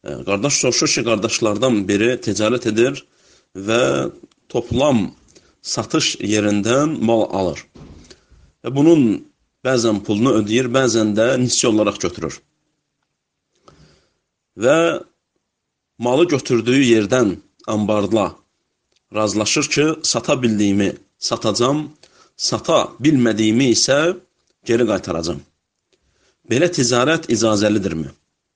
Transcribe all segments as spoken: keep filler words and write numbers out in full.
Qardaş soruşur ki, qardaşlardan biri ticarət edir və toplam satış yerindən mal alır. Və bunun bəzən pulunu ödəyir, bəzən də nisbi olaraq götürür. Və malı götürdüyü yerdən ambardla razılaşır ki, sata bildiyimi satacam, sata bilmədiyimi isə geri qaytaracam. Belə ticarət icazəlidirmi?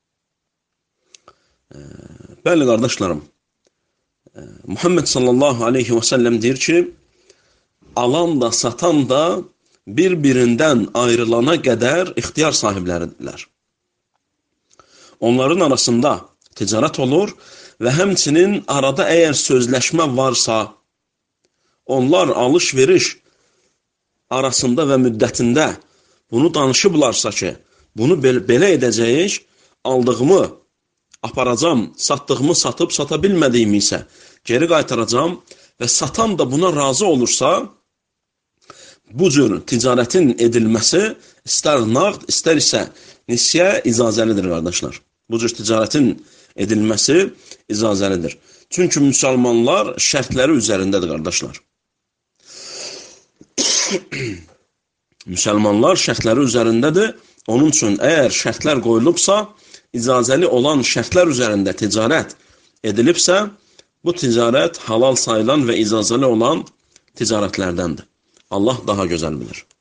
Bəli, qardaşlarım, Muhammed sallallahu aleyhi və səlləm deyir ki, alan da, satan da bir-birindən ayrılana qədər ixtiyar sahibləridirlər. Onların arasında ticarət olur və həmçinin arada əgər sözləşmə varsa, onlar alış-veriş arasında və müddətində bunu danışıblarsa ki, bunu belə edəcəyik, aldığımı aparacam, satdığımı satıb, sata bilmədiyimi isə geri qaytaracam və satan da buna razı olursa, bu cür ticarətin edilməsi istər nağd, istər isə nisyə icazəlidir, qardaşlar. Bu cür ticarətin edilməsi icazəlidir. Çünki müsəlmanlar şərtləri üzərindədir, qardaşlar. Müsəlmanlar şərtləri üzərindədir. Onun üçün əgər şərtlər qoyulubsa, icazəli olan şərtlər üzərində ticarət edilibsə, bu ticarət halal sayılan və icazəli olan ticarətlərdəndir. Allah daha gözəl bilir.